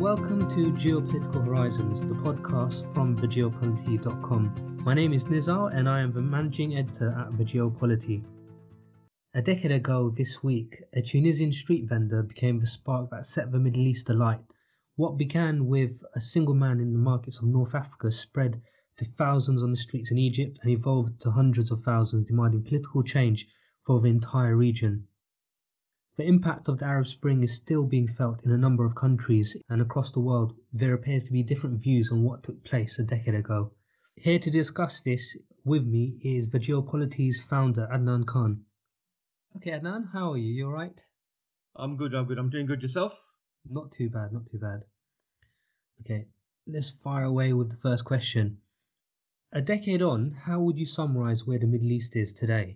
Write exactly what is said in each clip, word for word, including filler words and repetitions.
Welcome to Geopolitical Horizons, the podcast from the geopolity dot com. My name is Nizar and I am the managing editor at the Geopolity. A decade ago this week, a Tunisian street vendor became the spark that set the Middle East alight. What began with a single man in the markets of North Africa spread to thousands on the streets in Egypt and evolved to hundreds of thousands, demanding political change for the entire region. The impact of the Arab Spring is still being felt in a number of countries, and across the world there appears to be different views on what took place a decade ago. Here to discuss this with me is the Geopolity's founder, Adnan Khan. Okay, Adnan, how are you? You alright? I'm good, I'm good. I'm doing good. Yourself? Not too bad, not too bad. Okay, let's fire away with the first question. A decade on, how would you summarize where the Middle East is today?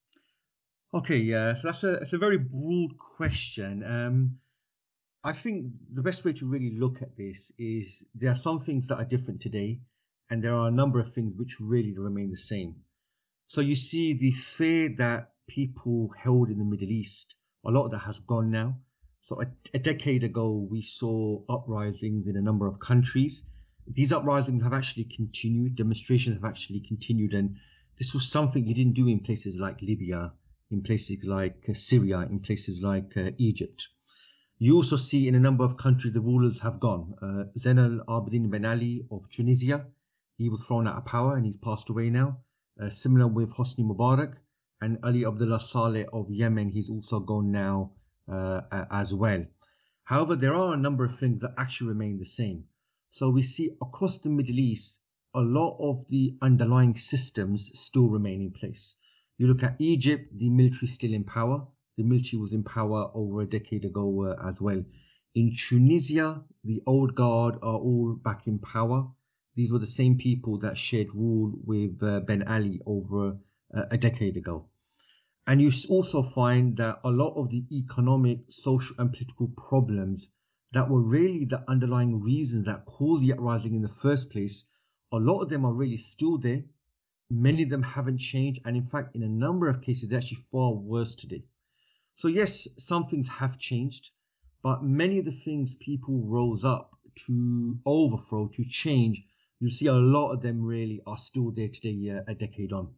Okay, yeah, so that's a, it's a very broad question. Um, I think the best way to really look at this is there are some things that are different today, and there are a number of things which really remain the same. So you see the fear that people held in the Middle East, a lot of that has gone now. So a, a decade ago, we saw uprisings in a number of countries. These uprisings have actually continued, demonstrations have actually continued, and this was something you didn't do in places like Libya, in places like uh, Syria, in places like uh, Egypt. You also see in a number of countries the rulers have gone. Uh, Zain al-Abidin Ben Ali of Tunisia, he was thrown out of power and he's passed away now. Uh, similar with Hosni Mubarak, and Ali Abdullah Saleh of Yemen, he's also gone now uh, as well. However, there are a number of things that actually remain the same. So we see across the Middle East, a lot of the underlying systems still remain in place. You look at Egypt, the military is still in power. The military was in power over a decade ago uh, as well. In Tunisia, the old guard are all back in power. These were the same people that shared rule with uh, Ben Ali over uh, a decade ago. And you also find that a lot of the economic, social and political problems that were really the underlying reasons that caused the uprising in the first place, a lot of them are really still there. Many of them haven't changed, and in fact, in a number of cases, they're actually far worse today. So yes, some things have changed, but many of the things people rose up to overthrow, to change, you see a lot of them really are still there today, uh, a decade on.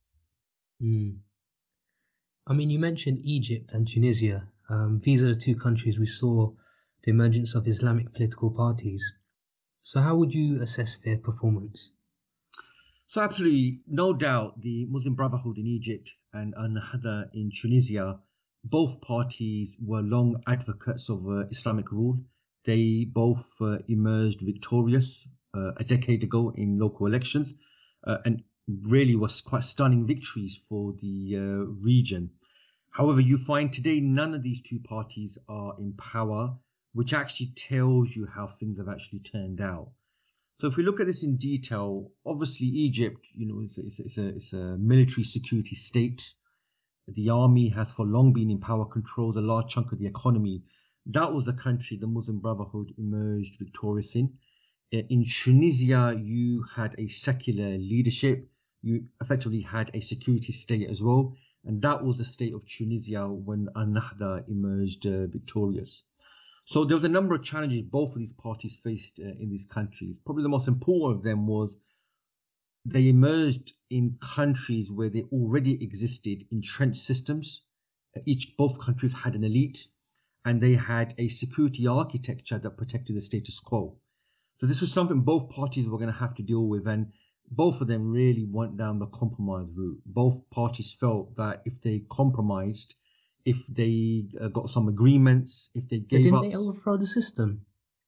Mm. I mean, you mentioned Egypt and Tunisia. Um, these are the two countries we saw the emergence of Islamic political parties. So how would you assess their performance? So absolutely, no doubt, the Muslim Brotherhood in Egypt and Ennahda in Tunisia, both parties were long advocates of uh, Islamic rule. They both uh, emerged victorious uh, a decade ago in local elections, uh, and really was quite stunning victories for the uh, region. However, you find today none of these two parties are in power, which actually tells you how things have actually turned out. So if we look at this in detail, obviously Egypt, you know, it's a, it's a, it's a, it's a military security state. The army has for long been in power, controls a large chunk of the economy. That was the country the Muslim Brotherhood emerged victorious in. In Tunisia, you had a secular leadership. You effectively had a security state as well. And that was the state of Tunisia when Ennahda emerged uh, victorious. So there was a number of challenges both of these parties faced uh, in these countries. Probably the most important of them was they emerged in countries where they already existed entrenched systems. Uh, Each both countries had an elite, and they had a security architecture that protected the status quo. So this was something both parties were going to have to deal with, and both of them really went down the compromise route. Both parties felt that if they compromised, if they uh, got some agreements, if they But gave didn't up. they overthrow the system?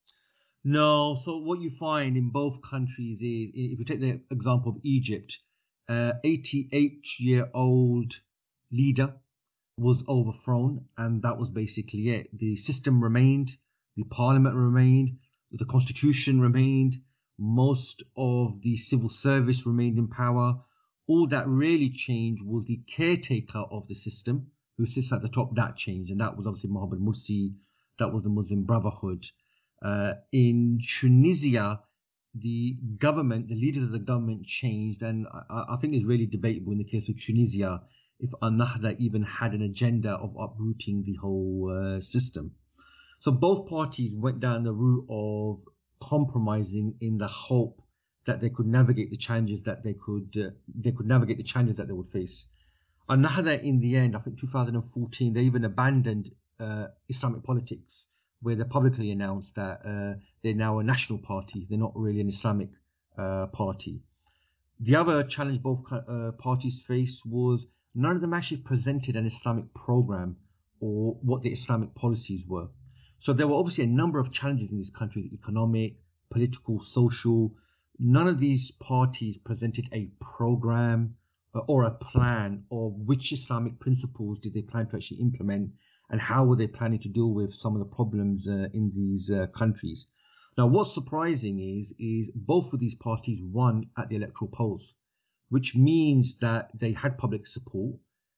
No, so what you find in both countries is, if you take the example of Egypt, uh, eighty-eight-year-old leader was overthrown, and that was basically it. The system remained, the parliament remained, the constitution remained, most of the civil service remained in power. All that really changed was the caretaker of the system, who sits at the top, that changed, and that was obviously Mohammed Morsi, that was the Muslim Brotherhood. Uh, in Tunisia, the government, the leaders of the government changed, and I, I think it's really debatable in the case of Tunisia if Ennahda even had an agenda of uprooting the whole uh, system. So both parties went down the route of compromising in the hope that they could navigate the challenges that they could uh, they could navigate the challenges that they would face. And Nahda, in the end, I think two thousand fourteen, they even abandoned uh, Islamic politics, where they publicly announced that uh, they're now a national party. They're not really an Islamic uh, party. The other challenge both uh, parties faced was none of them actually presented an Islamic program or what the Islamic policies were. So there were obviously a number of challenges in these countries: economic, political, social. None of these parties presented a program or a plan of which Islamic principles did they plan to actually implement, and how were they planning to deal with some of the problems uh, in these uh, countries. Now, what's surprising is, is both of these parties won at the electoral polls, which means that they had public support.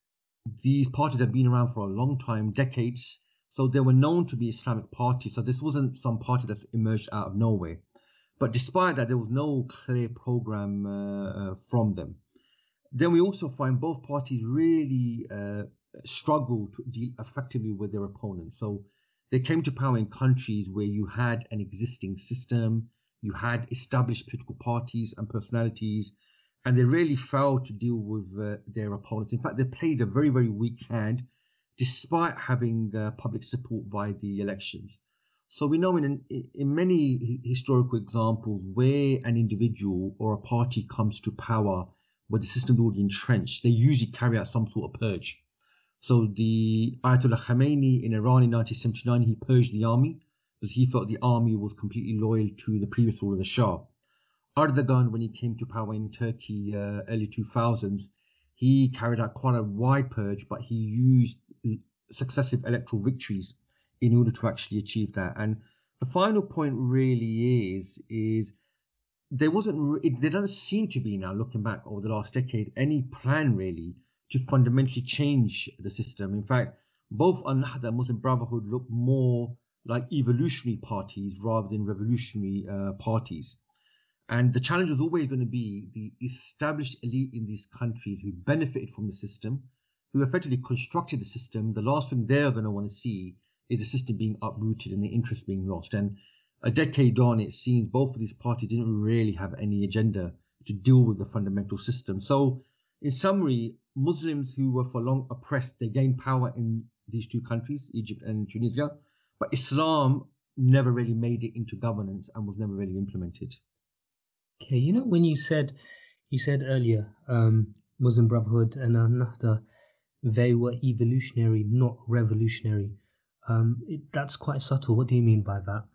These parties have been around for a long time, decades, so they were known to be Islamic parties. So this wasn't some party that's emerged out of nowhere. But despite that, there was no clear program uh, uh, from them. Then we also find both parties really uh, struggle to deal effectively with their opponents. So they came to power in countries where you had an existing system, you had established political parties and personalities, and they really failed to deal with uh, their opponents. In fact, they played a very, very weak hand, despite having uh, public support by the elections. So we know in, in many historical examples where an individual or a party comes to power, where the system is already entrenched, they usually carry out some sort of purge. So the Ayatollah Khamenei in Iran in nineteen seventy-nine, he purged the army because he felt the army was completely loyal to the previous ruler, the Shah. Erdogan, when he came to power in Turkey uh, early two thousands, he carried out quite a wide purge, but he used successive electoral victories in order to actually achieve that. And the final point really is, is there wasn't, it, there doesn't seem to be now, looking back over the last decade, any plan really to fundamentally change the system. In fact, both Al-Nahda and Muslim Brotherhood look more like evolutionary parties rather than revolutionary uh, parties. And the challenge was always going to be the established elite in these countries who benefited from the system, who effectively constructed the system. The last thing they're going to want to see is the system being uprooted and the interest being lost. And a decade on, it seems both of these parties didn't really have any agenda to deal with the fundamental system. So, in summary, Muslims who were for long oppressed, they gained power in these two countries, Egypt and Tunisia, but Islam never really made it into governance and was never really implemented. Okay, you know, when you said you said earlier, um, Muslim Brotherhood and Al-Nahda, they were evolutionary, not revolutionary. Um, it, that's quite subtle. What do you mean by that?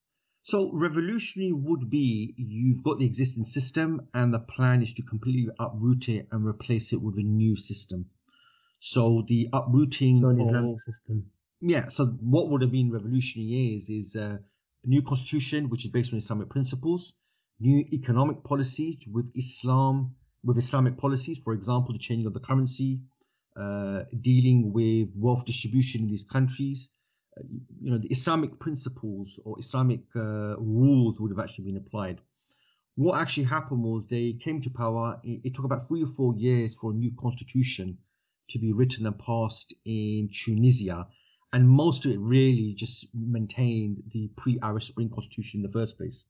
So revolutionary would be you've got the existing system and the plan is to completely uproot it and replace it with a new system. So the uprooting So an of, Islamic system. Yeah, so what would have been revolutionary is, is uh, a new constitution which is based on Islamic principles, new economic policies with Islam, with Islamic policies, for example, the changing of the currency, uh, dealing with wealth distribution in these countries. Uh, you know, the Islamic principles or Islamic uh, rules would have actually been applied. What actually happened was they came to power. It, it took about three or four years for a new constitution to be written and passed in Tunisia. And most of it really just maintained the pre-Arab Spring constitution in the first place.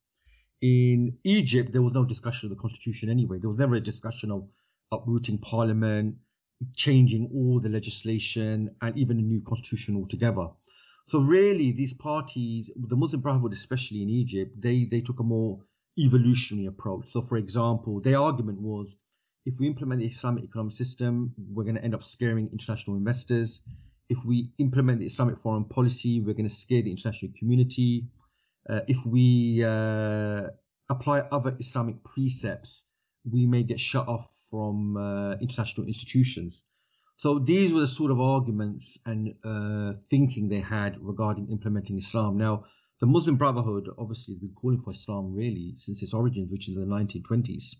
In Egypt, there was no discussion of the constitution anyway. There was never a discussion of uprooting parliament, changing all the legislation, and even a new constitution altogether. So really, these parties, the Muslim Brotherhood, especially in Egypt, they, they took a more evolutionary approach. So for example, their argument was, if we implement the Islamic economic system, we're going to end up scaring international investors. If we implement the Islamic foreign policy, we're going to scare the international community. Uh, if we uh, apply other Islamic precepts, we may get shut off from uh, international institutions. So these were the sort of arguments and uh, thinking they had regarding implementing Islam. Now, the Muslim Brotherhood obviously has been calling for Islam really since its origins, which is in the nineteen twenties.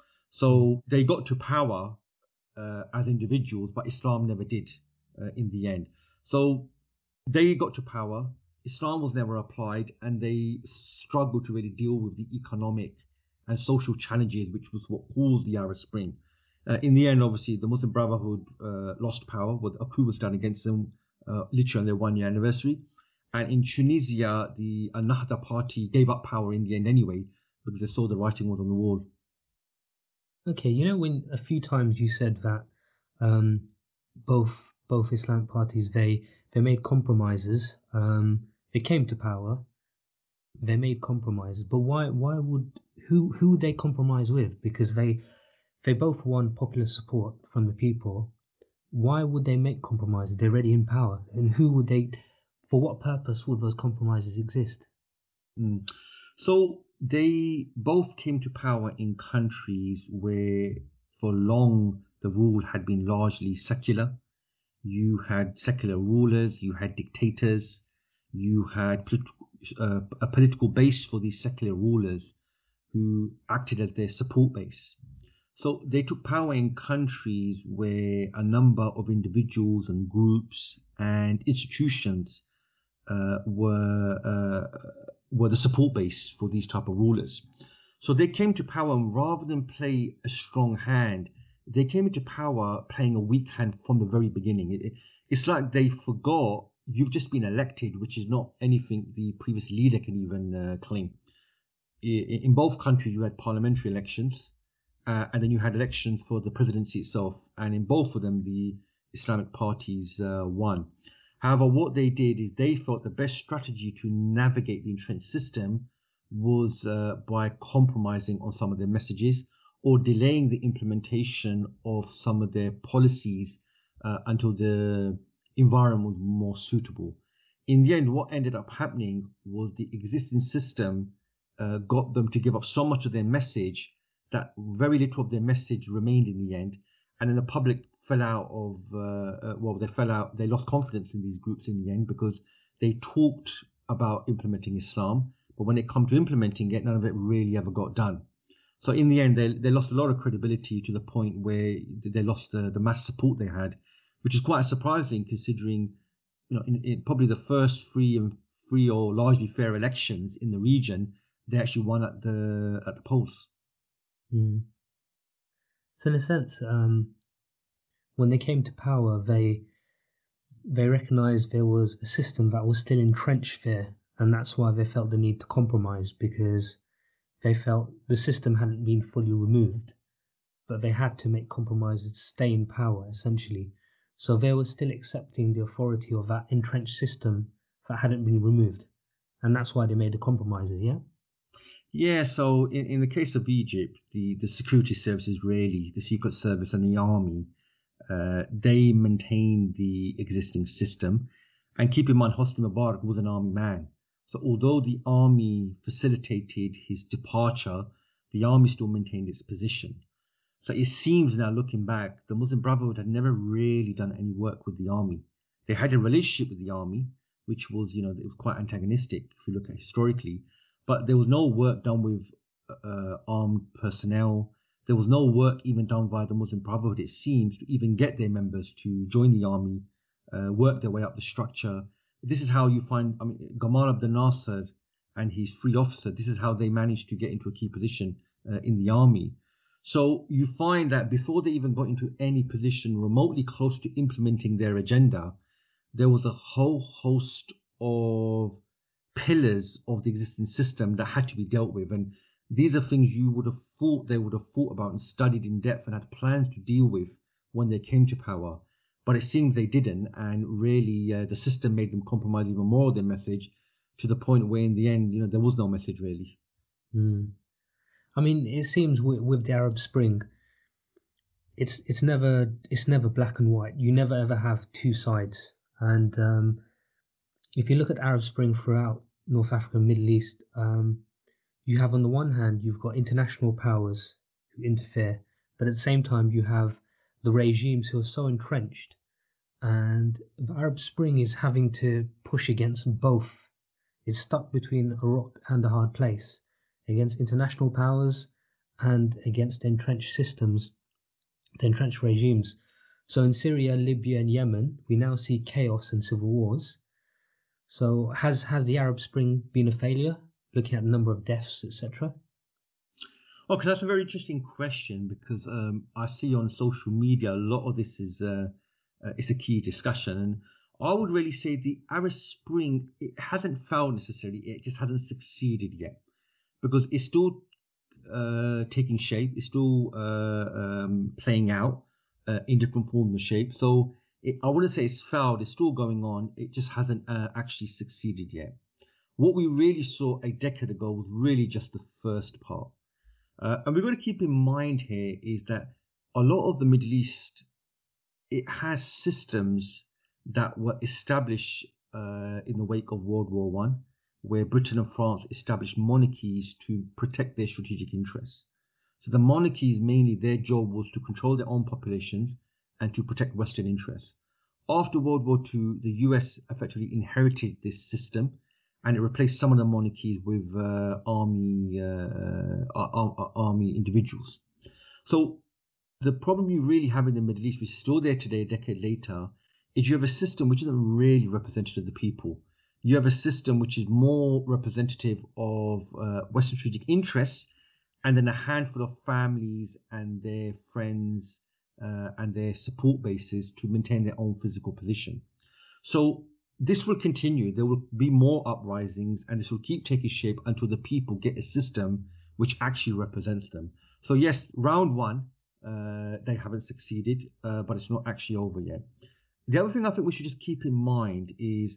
So they got to power uh, as individuals, but Islam never did uh, in the end. So they got to power, Islam was never applied, and they struggled to really deal with the economic and social challenges, which was what caused the Arab Spring. Uh, in the end, obviously, the Muslim Brotherhood uh, lost power. What a coup was done against them, uh, literally on their one-year anniversary. And in Tunisia, the Ennahda party gave up power in the end anyway, because they saw the writing was on the wall. Okay, you know when a few times you said that um, both both Islamic parties they they made compromises. Um, they came to power. They made compromises, but why why would who who would they compromise with? Because they they both won popular support from the people. Why would they make compromises? They're already in power, and who would they? For what purpose would those compromises exist? Mm. So they both came to power in countries where for long the rule had been largely secular. You had secular rulers, you had dictators, you had political, uh, a political base for these secular rulers who acted as their support base. So they took power in countries where a number of individuals and groups and institutions uh, were uh, were the support base for these type of rulers. So they came to power, and rather than play a strong hand, they came into power playing a weak hand from the very beginning. It, it's like they forgot you've just been elected, which is not anything the previous leader can even uh, claim. In both countries, you had parliamentary elections, uh, and then you had elections for the presidency itself, and in both of them, the Islamic parties uh, won. However, what they did is they felt the best strategy to navigate the entrenched system was uh, by compromising on some of their messages or delaying the implementation of some of their policies uh, until the environment was more suitable. In the end, what ended up happening was the existing system uh, got them to give up so much of their message that very little of their message remained in the end. And then the public fell out of, uh, uh, well, they fell out, they lost confidence in these groups in the end because they talked about implementing Islam, but when it come to implementing it, none of it really ever got done. So in the end, they, they lost a lot of credibility to the point where they lost the, the mass support they had, which is quite surprising considering, you know, in, in probably the first free and free or largely fair elections in the region, they actually won at the at the polls. Mm. So in a sense, um, when they came to power, they they recognised there was a system that was still entrenched there, and that's why they felt the need to compromise because they felt the system hadn't been fully removed, but they had to make compromises to stay in power, essentially. So they were still accepting the authority of that entrenched system that hadn't been removed, and that's why they made the compromises. Yeah. Yeah, so in, in the case of Egypt, the, the security services really, the Secret Service and the army, uh, they maintained the existing system. And keep in mind, Hosni Mubarak was an army man. So although the army facilitated his departure, the army still maintained its position. So it seems now looking back, the Muslim Brotherhood had never really done any work with the army. They had a relationship with the army, which was, you know, it was quite antagonistic if you look at historically, but there was no work done with uh, armed personnel. There was no work even done by the Muslim Brotherhood, it seems, to even get their members to join the army, uh, work their way up the structure. This is how you find, I mean, Gamal Abdel Nasser and his free officer, this is how they managed to get into a key position uh, in the army. So you find that before they even got into any position remotely close to implementing their agenda, there was a whole host of pillars of the existing system that had to be dealt with. And these are things you would have thought they would have thought about and studied in depth and had plans to deal with when they came to power. But it seems they didn't. And really, uh, the system made them compromise even more of their message to the point where in the end, you know, there was no message really. Mm. I mean, it seems with, with the Arab Spring, it's it's never it's never black and white. You never ever have two sides. And um, if you look at Arab Spring throughout North Africa and Middle East, um, you have on the one hand you've got international powers who interfere, but at the same time you have the regimes who are so entrenched, and the Arab Spring is having to push against both. It's stuck between a rock and a hard place, against international powers and against entrenched systems, the entrenched regimes. So in Syria, Libya, and Yemen, we now see chaos and civil wars. So has has the Arab Spring been a failure? Looking at the number of deaths, et cetera. Oh, because that's a very interesting question because um, I see on social media a lot of this is uh, uh, it's a key discussion, and I would really say the Arab Spring, it hasn't failed necessarily, it just hasn't succeeded yet because it's still uh, taking shape, it's still uh, um, playing out uh, in different forms and shape. So it, I wouldn't say it's failed, it's still going on, it just hasn't uh, actually succeeded yet. What we really saw a decade ago was really just the first part. Uh, and we've got to keep in mind here is that a lot of the Middle East, it has systems that were established uh, in the wake of World War One, where Britain and France established monarchies to protect their strategic interests. So the monarchies, mainly their job was to control their own populations and to protect Western interests. After World War Two, the U S effectively inherited this system and it replaced some of the monarchies with uh, army uh, uh, army individuals. So the problem you really have in the Middle East, which is still there today, a decade later, is you have a system which isn't really representative of the people. You have a system which is more representative of uh, Western strategic interests and then a handful of families and their friends uh, and their support bases to maintain their own physical position. So this will continue. There will be more uprisings and this will keep taking shape until the people get a system which actually represents them. So yes, round one, uh, they haven't succeeded, uh, but it's not actually over yet. The other thing I think we should just keep in mind is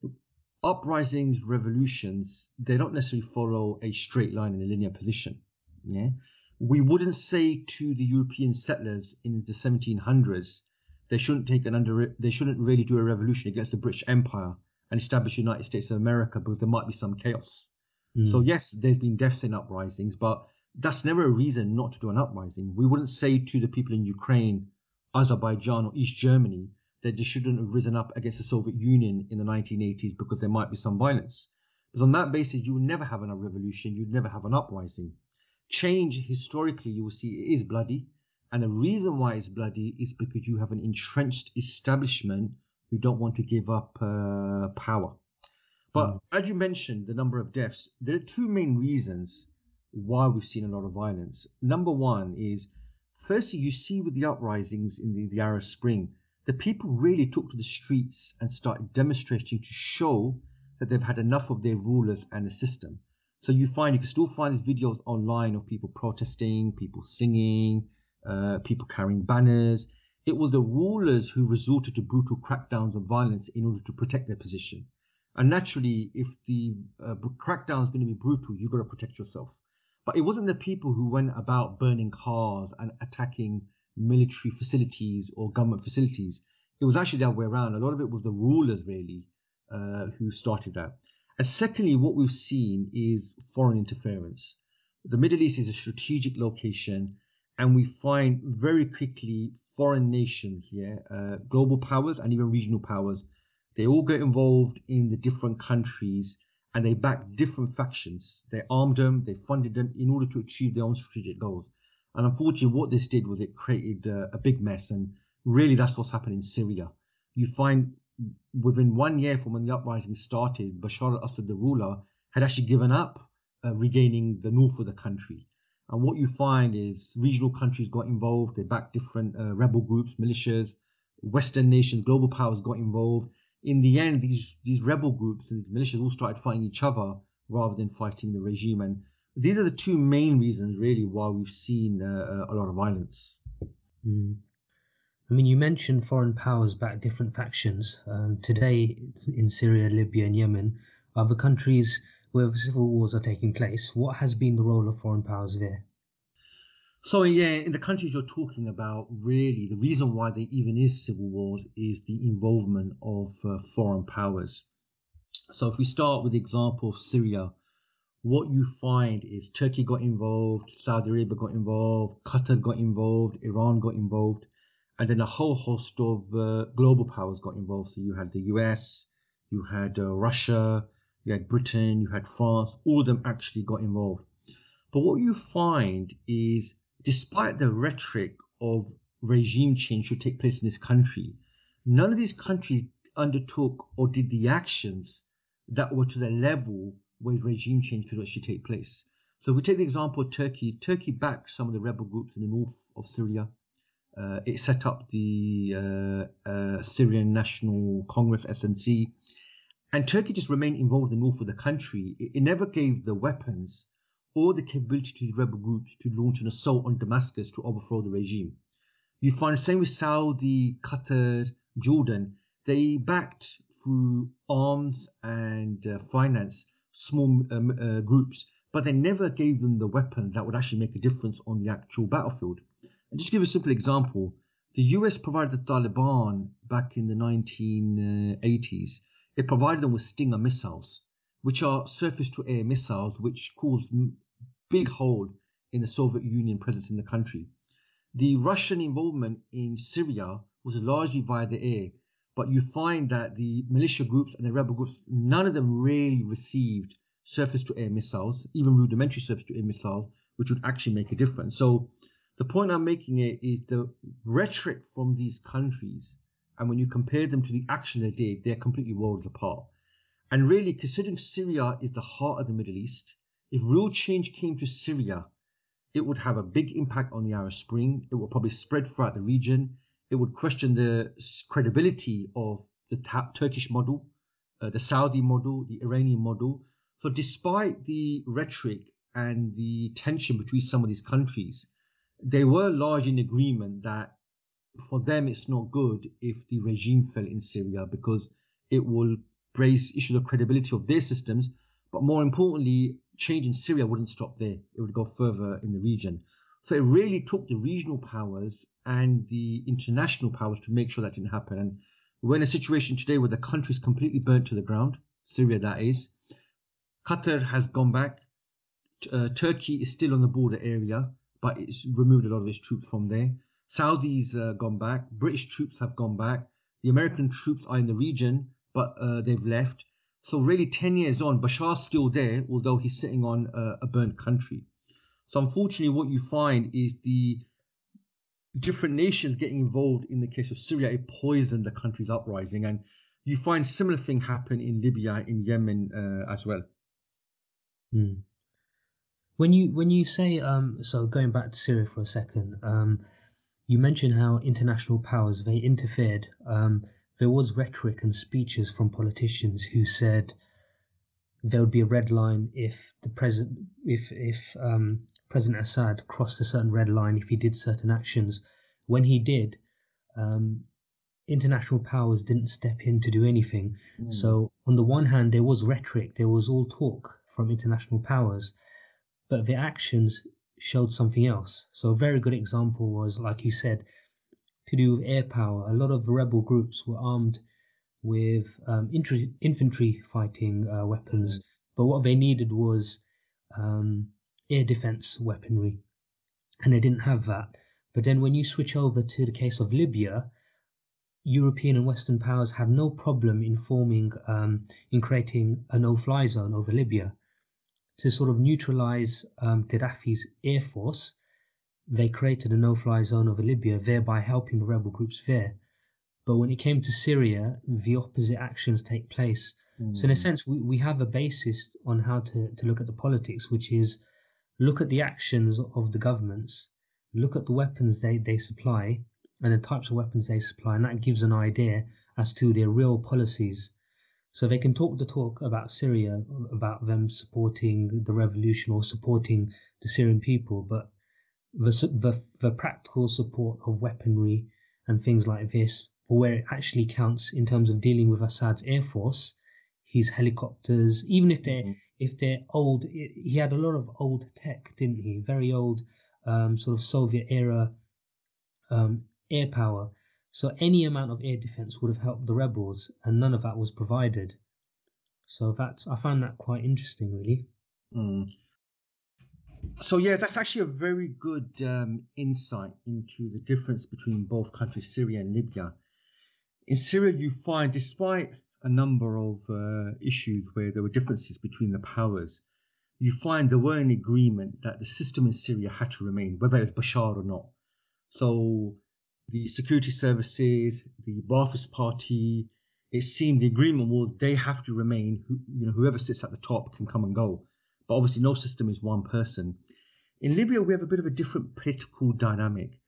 uprisings, revolutions, they don't necessarily follow a straight line in a linear position. Yeah, we wouldn't say to the European settlers in the seventeen hundreds they shouldn't take an under they shouldn't really do a revolution against the British Empire and establish the United States of America because there might be some chaos. Mm. So yes, there's been deaths in uprisings, but that's never a reason not to do an uprising. We wouldn't say to the people in Ukraine, Azerbaijan, or East Germany that they shouldn't have risen up against the Soviet Union in the nineteen eighties because there might be some violence. Because on that basis, you would never have a revolution, you'd never have an uprising. Change, historically, you will see it is bloody. And the reason why it's bloody is because you have an entrenched establishment who don't want to give up uh, power. But mm. as you mentioned, the number of deaths, there are two main reasons why we've seen a lot of violence. Number one is, firstly, you see with the uprisings in the, the Arab Spring, the people really took to the streets and started demonstrating to show that they've had enough of their rulers and the system. So you find, you can still find these videos online of people protesting, people singing, uh, people carrying banners. It was the rulers who resorted to brutal crackdowns and violence in order to protect their position. And naturally, if the uh, crackdown is going to be brutal, you've got to protect yourself. But it wasn't the people who went about burning cars and attacking military facilities or government facilities. It was actually the other way around. A lot of it was the rulers really uh, who started that. And secondly, what we've seen is foreign interference. The Middle East is a strategic location, and we find very quickly foreign nations, yeah, uh, global powers and even regional powers, they all get involved in the different countries and they back different factions. They armed them, they funded them in order to achieve their own strategic goals. And unfortunately, what this did was it created uh, a big mess. And really, that's what's happened in Syria. You find within one year from when the uprising started, Bashar al-Assad, the ruler, had actually given up uh, regaining the north of the country. And what you find is regional countries got involved. They backed different uh, rebel groups, militias, Western nations, global powers got involved. In the end, these, these rebel groups and these militias all started fighting each other rather than fighting the regime. And these are the two main reasons, really, why we've seen uh, a lot of violence. Mm. I mean, you mentioned foreign powers back different factions. Um, today, in Syria, Libya, and Yemen, other countries where civil wars are taking place. What has been the role of foreign powers there? So, yeah, in the countries you're talking about, really, the reason why there even is civil wars is the involvement of uh, foreign powers. So, if we start with the example of Syria, what you find is Turkey got involved, Saudi Arabia got involved, Qatar got involved, Iran got involved, and then a whole host of uh, global powers got involved. So you had the U S, you had uh, Russia, you had Britain, you had France, all of them actually got involved. But what you find is, despite the rhetoric of regime change should take place in this country, none of these countries undertook or did the actions that were to the level where regime change could actually take place. So we take the example of Turkey. Turkey backed some of the rebel groups in the north of Syria. Uh, it set up the uh, uh, Syrian National Congress, S N C, and Turkey just remained involved in the north of the country. It, it never gave the weapons or the capability to the rebel groups to launch an assault on Damascus to overthrow the regime. You find the same with Saudi, Qatar, Jordan. They backed through arms and uh, finance small um, uh, groups, but they never gave them the weapon that would actually make a difference on the actual battlefield. And just to give a simple example, the U S provided the Taliban back in the nineteen eighties. It provided them with Stinger missiles, which are surface-to-air missiles, which caused big hole in the Soviet Union presence in the country. The Russian involvement in Syria was largely via the air, but you find that the militia groups and the rebel groups, none of them really received surface-to-air missiles, even rudimentary surface-to-air missiles, which would actually make a difference. So the point I'm making it is the rhetoric from these countries, and when you compare them to the action they did, they're completely worlds apart. And really, considering Syria is the heart of the Middle East, if real change came to Syria, it would have a big impact on the Arab Spring. It would probably spread throughout the region. It would question the credibility of the Turkish model, uh, the Saudi model, the Iranian model. So despite the rhetoric and the tension between some of these countries, they were largely in agreement that for them it's not good if the regime fell in Syria, because it will raise issues of credibility of their systems. But more importantly, change in Syria wouldn't stop there. It would go further in the region. So it really took the regional powers and the international powers to make sure that didn't happen. And we're in a situation today where the country is completely burnt to the ground, Syria that is. Qatar has gone back. Uh, Turkey is still on the border area, but it's removed a lot of its troops from there. Saudi's uh, gone back. British troops have gone back. The American troops are in the region, but uh, they've left. So really ten years on, Bashar's still there, although he's sitting on a, a burnt country. So unfortunately, what you find is the different nations getting involved in the case of Syria, it poisoned the country's uprising. And you find similar thing happen in Libya, in Yemen uh, as well. Hmm. When you when you say, um, so going back to Syria for a second, um, you mentioned how international powers, they interfered. Um, there was rhetoric and speeches from politicians who said there would be a red line if the president, if if um, President Assad crossed a certain red line, if he did certain actions. When he did, um, international powers didn't step in to do anything. Mm. So on the one hand, there was rhetoric, there was all talk from international powers, but the actions showed something else. So a very good example was, like you said, to do with air power. A lot of the rebel groups were armed with um, infantry fighting uh, weapons, mm. but what they needed was um, air defense weaponry, and they didn't have that. But then when you switch over to the case of Libya, European and Western powers had no problem in forming, um, in creating a no-fly zone over Libya to sort of neutralize um, Gaddafi's air force. They created a no-fly zone over Libya, thereby helping the rebel groups there. But when it came to Syria, the opposite actions take place. Mm. So in a sense, we, we have a basis on how to, to look at the politics, which is look at the actions of the governments, look at the weapons they, they supply and the types of weapons they supply, and that gives an idea as to their real policies. So they can talk the talk about Syria, about them supporting the revolution or supporting the Syrian people, but the, the, the practical support of weaponry and things like this, for where it actually counts in terms of dealing with Assad's air force, his helicopters, even if they're, mm-hmm. if they're old, he had a lot of old tech, didn't he? Very old um, sort of Soviet era um, air power. So any amount of air defense would have helped the rebels, and none of that was provided. So that's, I found that quite interesting, really. Mm. So yeah, that's actually a very good um, insight into the difference between both countries, Syria and Libya. In Syria, you find, despite a number of uh, issues where there were differences between the powers, you find there were an agreement that the system in Syria had to remain, whether it's Bashar or not. So the security services, the Ba'athist Party, it seemed the agreement was they have to remain. You know, whoever sits at the top can come and go. But obviously no system is one person. In Libya, we have a bit of a different political dynamic.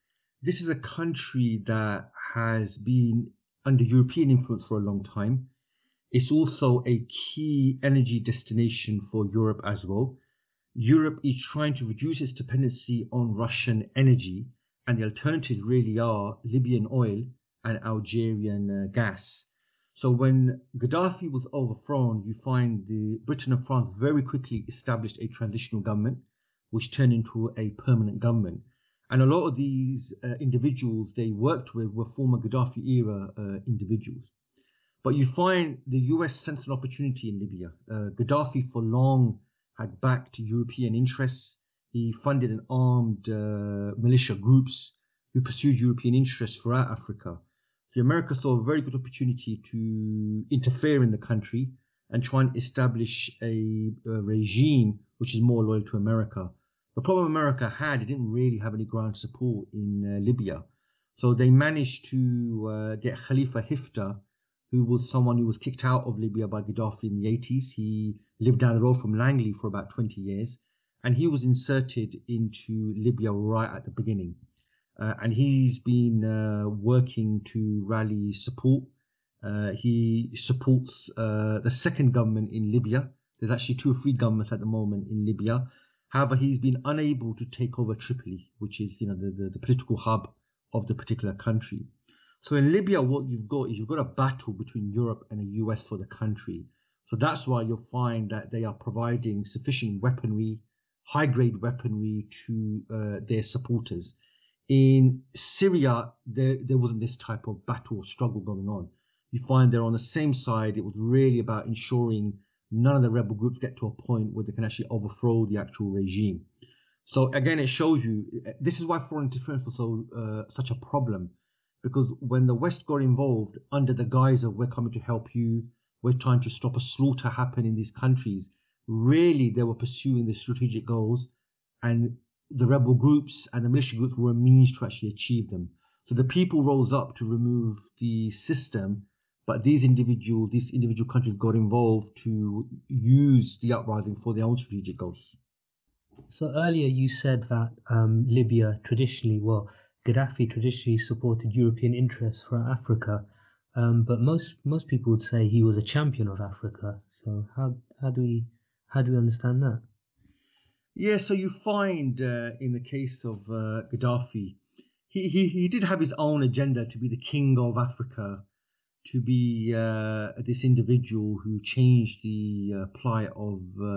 this is a country that has been under European influence for a long time. It's also a key energy destination for Europe as well. Europe is trying to reduce its dependency on Russian energy, and the alternatives really are Libyan oil and Algerian uh, gas. So when Gaddafi was overthrown, you find the Britain and France very quickly established a transitional government, which turned into a permanent government. And a lot of these uh, individuals they worked with were former Gaddafi era uh, individuals. But you find the U S sensed an opportunity in Libya. Uh, Gaddafi for long had backed European interests. He funded and armed uh, militia groups who pursued European interests throughout Africa. So America saw a very good opportunity to interfere in the country and try and establish a, a regime which is more loyal to America. The problem America had, it didn't really have any ground support in uh, Libya. So they managed to uh, get Khalifa Haftar, who was someone who was kicked out of Libya by Gaddafi in the eighties. He lived down the road from Langley for about twenty years, and he was inserted into Libya right at the beginning. Uh, and he's been uh, working to rally support. Uh, he supports uh, the second government in Libya. There's actually two or three governments at the moment in Libya. However, he's been unable to take over Tripoli, which is, you know, the, the, the political hub of the particular country. So in Libya, what you've got is you've got a battle between Europe and the U S for the country. So that's why you'll find that they are providing sufficient weaponry, high-grade weaponry to uh, their supporters. In Syria, there, there wasn't this type of battle or struggle going on. You find they're on the same side. It was really about ensuring none of the rebel groups get to a point where they can actually overthrow the actual regime. So again, it shows you, this is why foreign interference was so uh, such a problem. Because when the West got involved under the guise of we're coming to help you, we're trying to stop a slaughter happen in these countries, really they were pursuing the strategic goals, and the rebel groups and the militia groups were a means to actually achieve them. So the people rose up to remove the system, but these individuals, these individual countries got involved to use the uprising for their own strategic goals. So earlier you said that um, Libya traditionally, well, Gaddafi traditionally supported European interests for Africa, um, but most most people would say he was a champion of Africa. So how how do we how do we understand that? Yeah, so you find uh, in the case of uh, Gaddafi, he, he he did have his own agenda to be the king of Africa, to be uh, this individual who changed the uh, plight of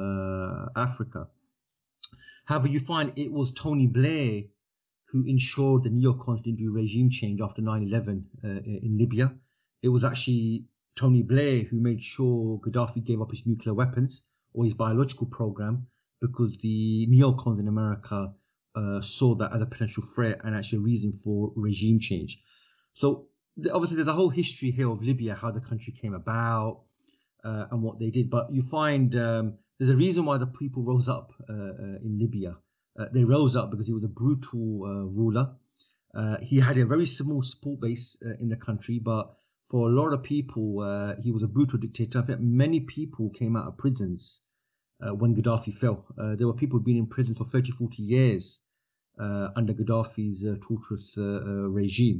uh, Africa. However, you find it was Tony Blair who ensured the neocons didn't do regime change after nine eleven uh, in Libya. It was actually Tony Blair who made sure Gaddafi gave up his nuclear weapons or his biological program, because the neocons in America uh, saw that as a potential threat and actually a reason for regime change. So obviously there's a whole history here of Libya, how the country came about uh, and what they did. But you find um, there's a reason why the people rose up uh, uh, in Libya. Uh, they rose up because he was a brutal uh, ruler. Uh, he had a very small support base uh, in the country, but for a lot of people, uh, he was a brutal dictator. In fact, many people came out of prisons uh, when Gaddafi fell. Uh, there were people who'd been in prison for thirty, forty years uh, under Gaddafi's uh, torturous uh, uh, regime.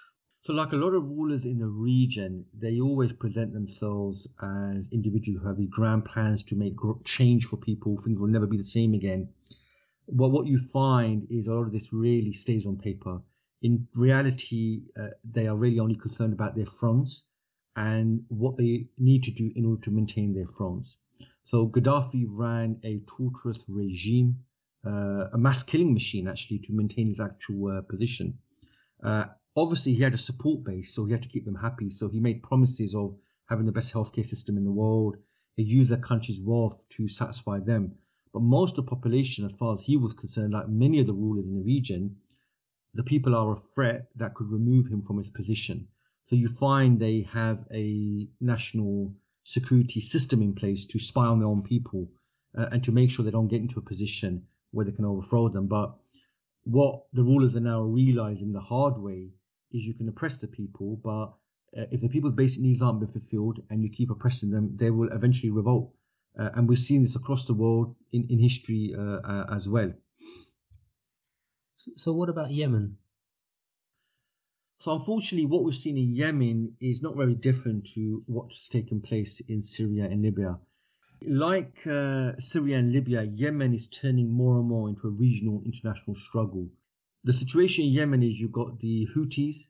So like a lot of rulers in the region, they always present themselves as individuals who have these grand plans to make change for people. Things will never be the same again. But what you find is a lot of this really stays on paper. In reality, uh, they are really only concerned about their thrones and what they need to do in order to maintain their thrones. So Gaddafi ran a torturous regime, uh, a mass killing machine actually, to maintain his actual uh, position. Uh, obviously, he had a support base, so he had to keep them happy. So he made promises of having the best healthcare system in the world. He used the country's wealth to satisfy them. But most of the population, as far as he was concerned, like many of the rulers in the region, the people are a threat that could remove him from his position. So you find they have a national security system in place to spy on their own people uh, and to make sure they don't get into a position where they can overthrow them. But what the rulers are now realizing the hard way is you can oppress the people, but uh, if the people's basic needs aren't being fulfilled and you keep oppressing them, they will eventually revolt. Uh, and we've seen this across the world in, in history uh, uh, as well. So, so what about Yemen? So unfortunately, what we've seen in Yemen is not very different to what's taken place in Syria and Libya. Like uh, Syria and Libya, Yemen is turning more and more into a regional international struggle. The situation in Yemen is you've got the Houthis,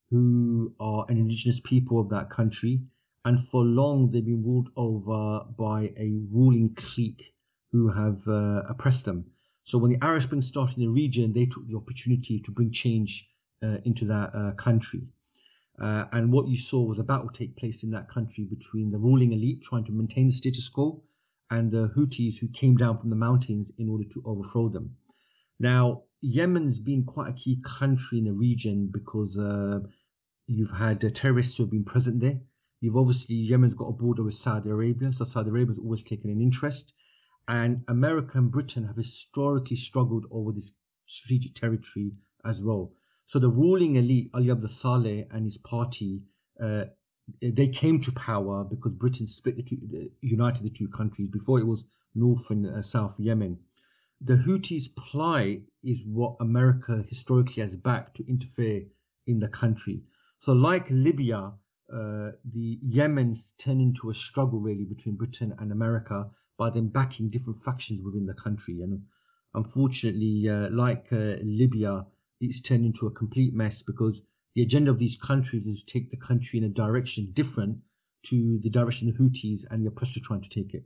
who are an indigenous people of that country, and for long they've been ruled over by a ruling clique who have uh, oppressed them. So when the Arab Spring started in the region, they took the opportunity to bring change uh, into that uh, country. Uh, and what you saw was a battle take place in that country between the ruling elite trying to maintain the status quo and the Houthis who came down from the mountains in order to overthrow them. Now, Yemen's been quite a key country in the region because uh, you've had uh, terrorists who have been present there. You've obviously, Yemen's got a border with Saudi Arabia, so Saudi Arabia's always taken an interest. And America and Britain have historically struggled over this strategic territory as well. So the ruling elite, Ali Abdel Saleh and his party, uh, they came to power because Britain split the two, uh, united the two countries. Before it was North and uh, South Yemen. The Houthis' plight is what America historically has backed to interfere in the country. So like Libya, uh, the Yemen's turned into a struggle really between Britain and America by them backing different factions within the country. And unfortunately, uh, like uh, Libya, it's turned into a complete mess because the agenda of these countries is to take the country in a direction different to the direction the Houthis and the oppressors are trying to take it.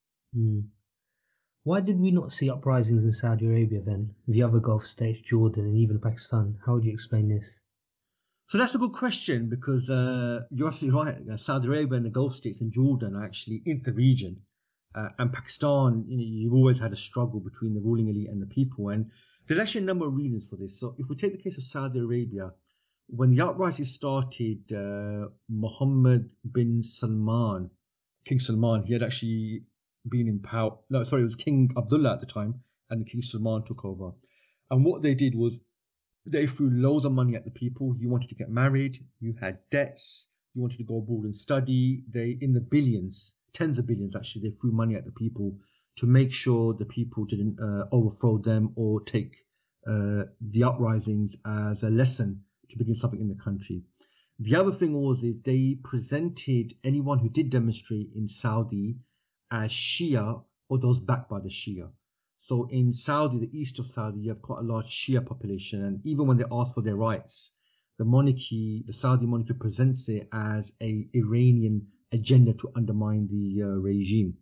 Mm. Why did we not see uprisings in Saudi Arabia then, the other Gulf states, Jordan and even Pakistan? How would you explain this? So that's a good question because uh, you're absolutely right. Saudi Arabia and the Gulf states and Jordan are actually in the region. Uh, and Pakistan, you know, you've always had a struggle between the ruling elite and the people. And there's actually a number of reasons for this. So if we take the case of Saudi Arabia, when the uprising started, uh, Mohammed bin Salman, King Salman, he had actually been in power. No, sorry, it was King Abdullah at the time, and King Salman took over. And what they did was they threw loads of money at the people. You wanted to get married, you had debts, you wanted to go abroad and study. They, in the billions, tens of billions actually, they threw money at the people to make sure the people didn't uh, overthrow them or take uh, the uprisings as a lesson to begin something in the country. The other thing was is they presented anyone who did demonstrate in Saudi as Shia or those backed by the Shia. So in Saudi, the east of Saudi, you have quite a large Shia population. And even when they ask for their rights, the monarchy, the Saudi monarchy presents it as a Iranian agenda to undermine the uh, regime.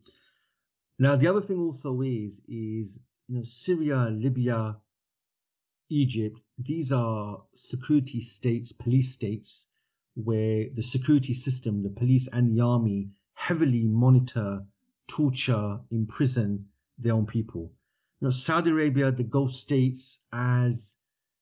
Now, the other thing also is, is you know, Syria, Libya, Egypt, these are security states, police states, where the security system, the police and the army heavily monitor, torture, imprison their own people. You know, Saudi Arabia, the Gulf states, as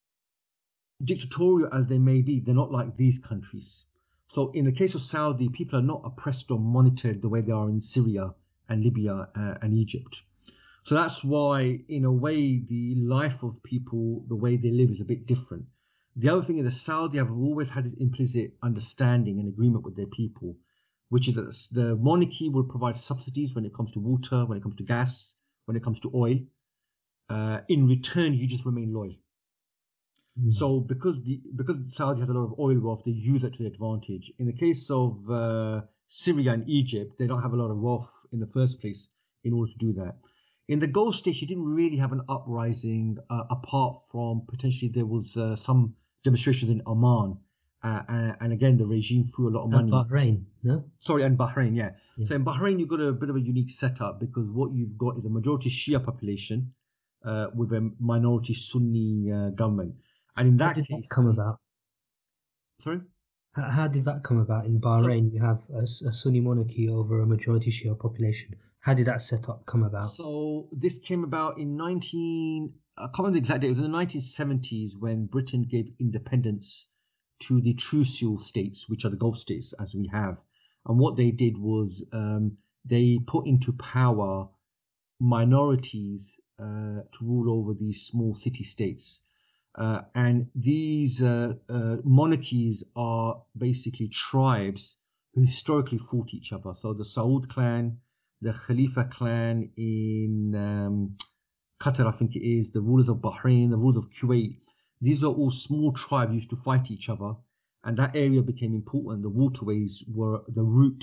dictatorial as they may be, they're not like these countries. So in the case of Saudi, people are not oppressed or monitored the way they are in Syria and Libya uh, and Egypt. So that's why, in a way, the life of people, the way they live is a bit different. The other thing is that Saudi have always had this implicit understanding and agreement with their people, which is that the monarchy will provide subsidies when it comes to water, when it comes to gas, when it comes to oil. Uh, in return, you just remain loyal. Mm. So because the because Saudi has a lot of oil wealth, they use it to their advantage. In the case of uh, Syria and Egypt, they don't have a lot of wealth in the first place in order to do that. In the Gulf states, you didn't really have an uprising uh, apart from potentially there was uh, some demonstrations in Oman. Uh, and, and again, the regime threw a lot of money. And Bahrain, no? Sorry, and Bahrain, yeah. yeah. So in Bahrain, you've got a bit of a unique setup because what you've got is a majority Shia population uh, with a minority Sunni uh, government. And in that How did case, that come about? Sorry? How, how did that come about? In Bahrain, so, you have a, a Sunni monarchy over a majority Shia population. How did that setup come about? So this came about in nineteen. I can't remember the exact date. It was in the nineteen seventies when Britain gave independence to the trucial states, which are the Gulf states, as we have. And what they did was um, they put into power minorities uh, to rule over these small city states. Uh, and these uh, uh, monarchies are basically tribes who historically fought each other. So the Saud clan, the Khalifa clan in um, Qatar, I think it is, the rulers of Bahrain, the rulers of Kuwait. These are all small tribes used to fight each other. and that area became important. The waterways were the route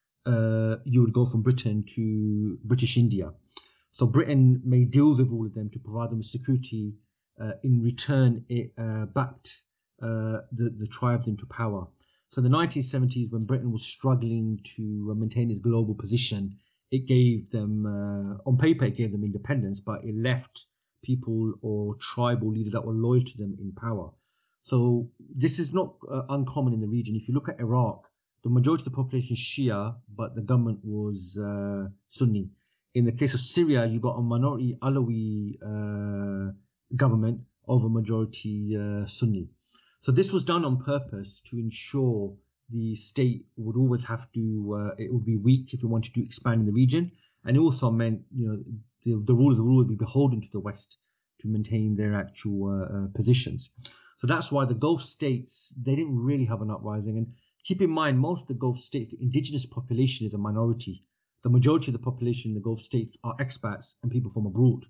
uh, you would go from Britain to British India. So Britain made deals with all of them to provide them with security. Uh, in return, it uh, backed uh, the, the tribes into power. So in the nineteen seventies, when Britain was struggling to maintain its global position, it gave them, uh, on paper, it gave them independence, but it left people or tribal leaders that were loyal to them in power. So this is not uh, uncommon in the region. If you look at Iraq, the majority of the population is Shia, but the government was uh, Sunni. In the case of Syria, you got a minority Alawi uh, government over majority uh, Sunni. So this was done on purpose to ensure the state would always have to, uh, it would be weak if it wanted to expand in the region. And it also meant, you know, the, the rule of the rule would be beholden to the West to maintain their actual uh, uh, positions. So that's why the Gulf states, they didn't really have an uprising. And keep in mind, most of the Gulf states, the indigenous population is a minority. The majority of the population in the Gulf states are expats and people from abroad.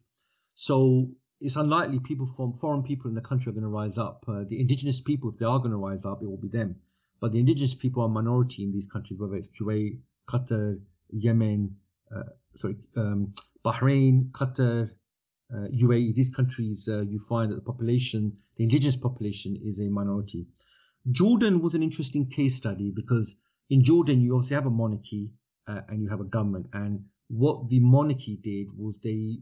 So it's unlikely people from foreign people in the country are going to rise up. Uh, the indigenous people, if they are going to rise up, it will be them. But the indigenous people are a minority in these countries, whether it's Kuwait, Qatar, Yemen, uh, sorry, um, Bahrain, Qatar, uh, U A E. These countries, uh, you find that the population, the indigenous population, is a minority. Jordan was an interesting case study because in Jordan you also have a monarchy uh, and you have a government. And what the monarchy did was they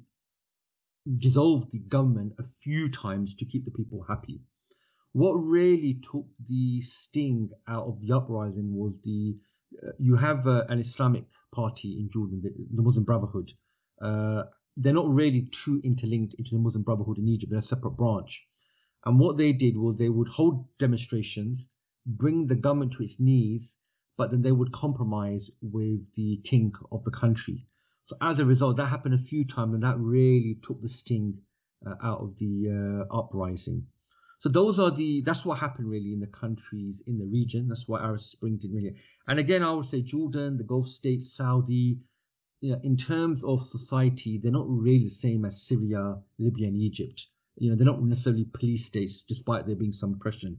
dissolved the government a few times to keep the people happy. What really took the sting out of the uprising was the uh, you have uh, an Islamic party in Jordan, the, the Muslim Brotherhood. Uh, they're not really too interlinked into the Muslim Brotherhood in Egypt. They're a separate branch. And what they did was they would hold demonstrations, bring the government to its knees, but then they would compromise with the king of the country. So as a result, that happened a few times, and that really took the sting uh, out of the uh, uprising. So those are the, that's what happened really in the countries in the region. That's why Arab Spring didn't really. And again, I would say Jordan, the Gulf states, Saudi, you know, in terms of society, they're not really the same as Syria, Libya, and Egypt. You know, they're not necessarily police states, despite there being some oppression.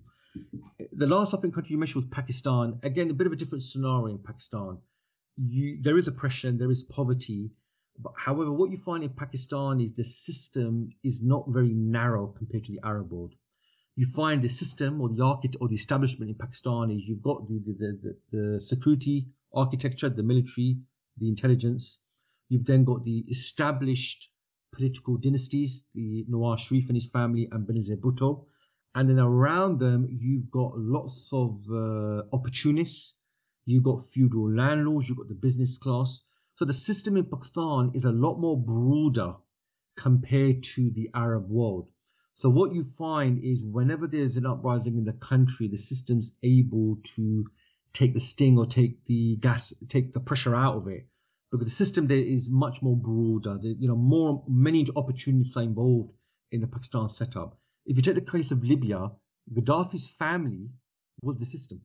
The last, I think, country you mentioned was Pakistan. Again, a bit of a different scenario in Pakistan. You, there is oppression, there is poverty. But however, what you find in Pakistan is the system is not very narrow compared to the Arab world. You find the system or the architect or the establishment in Pakistan is you've got the, the, the, the security architecture, the military, the intelligence. You've then got the established political dynasties, the Nawaz Sharif and his family and Benazir Bhutto. And then around them, you've got lots of uh, opportunists. You've got feudal landlords. You've got the business class. So the system in Pakistan is a lot more broader compared to the Arab world. So what you find is whenever there's an uprising in the country, the system's able to take the sting or take the gas, take the pressure out of it, because the system there is much more broader. There, you know, more many opportunities are involved in the Pakistan setup. If you take the case of Libya, Gaddafi's family was the system.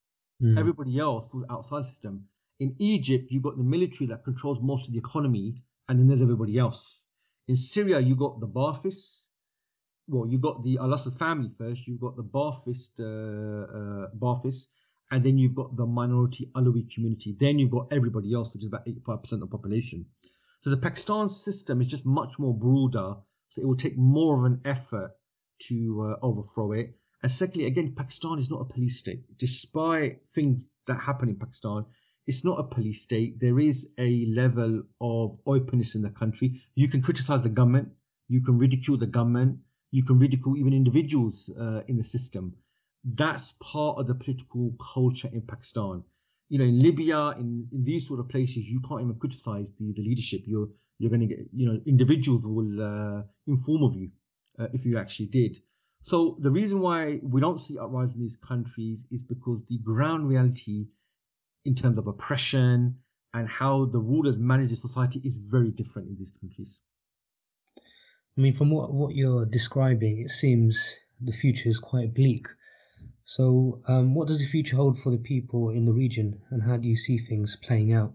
Mm. Everybody else was outside the system. In Egypt, you got the military that controls most of the economy, and then there's everybody else. In Syria, you got the Baathists. Well, you got the al-Assad family first. You've got the Baathist, uh, uh, Baathists, and then you've got the minority Alawi community. Then you've got everybody else, which is about eighty-five percent of the population. So the Pakistan system is just much more broader. So it will take more of an effort to uh, overthrow it. And secondly, again, Pakistan is not a police state. Despite things that happen in Pakistan, it's not a police state. There is a level of openness in the country. You can criticize the government. You can ridicule the government. You can ridicule even individuals uh, in the system. That's part of the political culture in Pakistan. You know, in Libya, in, in these sort of places, you can't even criticize the, the leadership. You're you're going to get, you know, individuals will uh, inform of you uh, if you actually did. So the reason why we don't see uprising in these countries is because the ground reality in terms of oppression and how the rulers manage the society is very different in these countries. I mean, from what, what you're describing, it seems the future is quite bleak. So um, what does the future hold for the people in the region, and how do you see things playing out?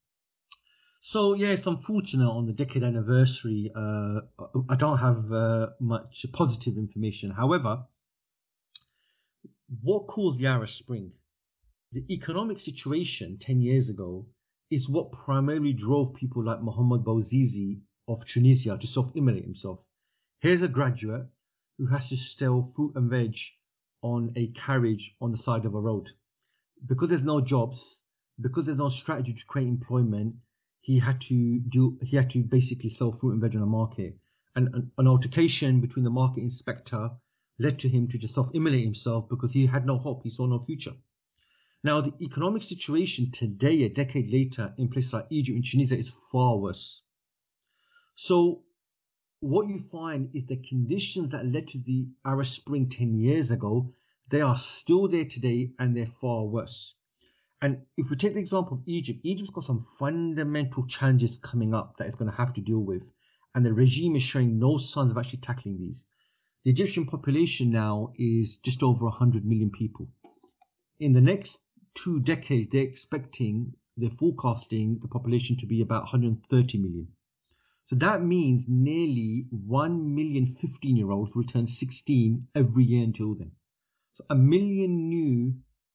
So, yeah, it's unfortunate on the decade anniversary, uh, I don't have uh, much positive information. However, what caused the Arab Spring? The economic situation ten years ago is what primarily drove people like Mohamed Bouazizi of Tunisia to self-immolate himself. Here's a graduate who has to sell fruit and veg on a carriage on the side of a road. Because there's no jobs, because there's no strategy to create employment, he had to do he had to basically sell fruit and veg on the market. And an, an altercation between the market inspector led to him to just self-immolate himself because he had no hope, he saw no future. Now, the economic situation today, a decade later, in places like Egypt and Tunisia is far worse. So what you find is the conditions that led to the Arab Spring ten years ago, they are still there today and they're far worse. And if we take the example of Egypt, Egypt's got some fundamental challenges coming up that it's going to have to deal with. And the regime is showing no signs of actually tackling these. The Egyptian population now is just over one hundred million people. In the next two decades, they're expecting, they're forecasting the population to be about one hundred thirty million. So that means nearly one million fifteen-year-olds will turn sixteen every year until then. So a million new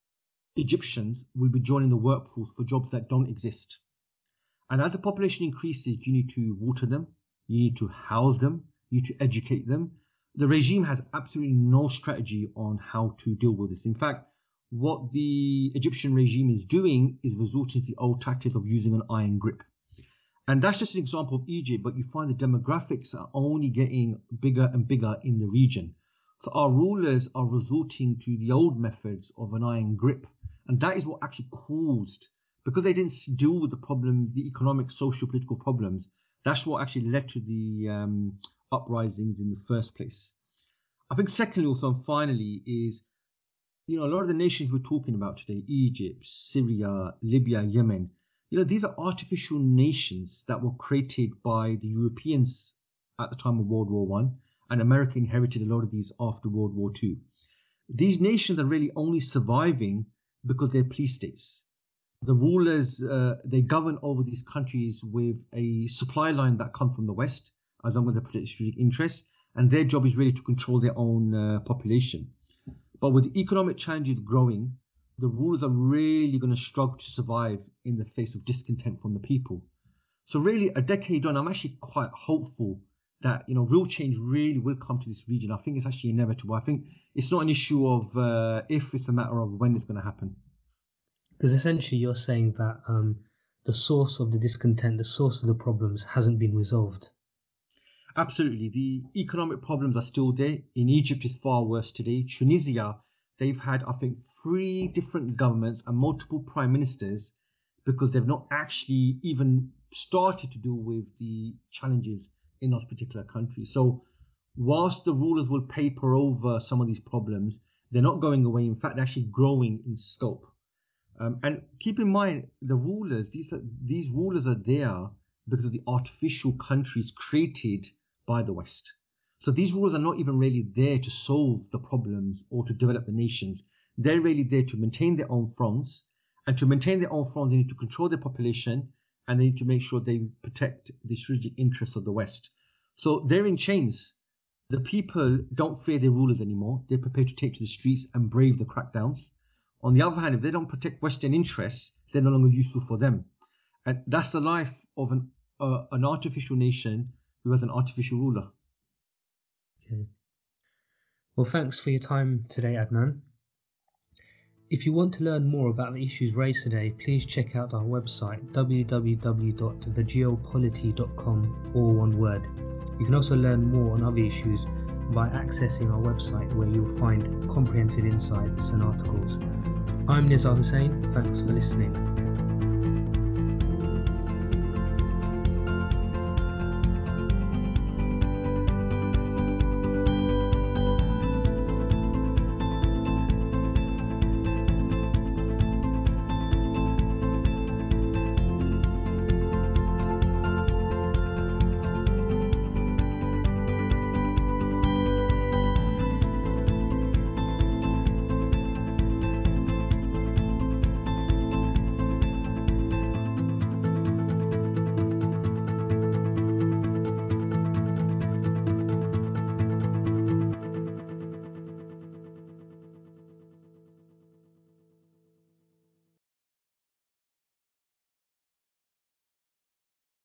Egyptians will be joining the workforce for jobs that don't exist. And as the population increases, you need to water them, you need to house them, you need to educate them. The regime has absolutely no strategy on how to deal with this. In fact, what the Egyptian regime is doing is resorting to the old tactics of using an iron grip. And that's just an example of Egypt, but you find the demographics are only getting bigger and bigger in the region. So our rulers are resorting to the old methods of an iron grip. And that is what actually caused, because they didn't deal with the problem, the economic, social, political problems, that's what actually led to the um, uprisings in the first place. I think secondly also and finally is, you know, a lot of the nations we're talking about today, Egypt, Syria, Libya, Yemen, you know, these are artificial nations that were created by the Europeans at the time of World War One, and America inherited a lot of these after World War Two. These nations are really only surviving because they're police states. The rulers, uh, they govern over these countries with a supply line that comes from the West, as long as they protect strategic interests, and their job is really to control their own uh, population. But with economic challenges growing, the rulers are really going to struggle to survive in the face of discontent from the people. So really, a decade on, I'm actually quite hopeful that, you know, real change really will come to this region. I think it's actually inevitable. I think it's not an issue of uh, if, it's a matter of when it's going to happen. Because essentially you're saying that um, the source of the discontent, the source of the problems hasn't been resolved. Absolutely. The economic problems are still there. In Egypt, it's far worse today. Tunisia, they've had, I think, three different governments and multiple prime ministers because they've not actually even started to deal with the challenges in those particular countries. So whilst the rulers will paper over some of these problems, they're not going away. In fact, they're actually growing in scope. Um, and keep in mind, the rulers, these are, these rulers are there because of the artificial countries created by the West. So these rulers are not even really there to solve the problems or to develop the nations. They're really there to maintain their own thrones. And to maintain their own thrones, they need to control their population and they need to make sure they protect the strategic interests of the West. So they're in chains. The people don't fear their rulers anymore. They're prepared to take to the streets and brave the crackdowns. On the other hand, if they don't protect Western interests, they're no longer useful for them. And that's the life of an, uh, an artificial nation who has an artificial ruler. Okay. Well, thanks for your time today, Adnan. If you want to learn more about the issues raised today, please check out our website w w w dot the geopolity dot com, all one word. You can also learn more on other issues by accessing our website, where you'll find comprehensive insights and articles. I'm Nizar Hussain, thanks for listening.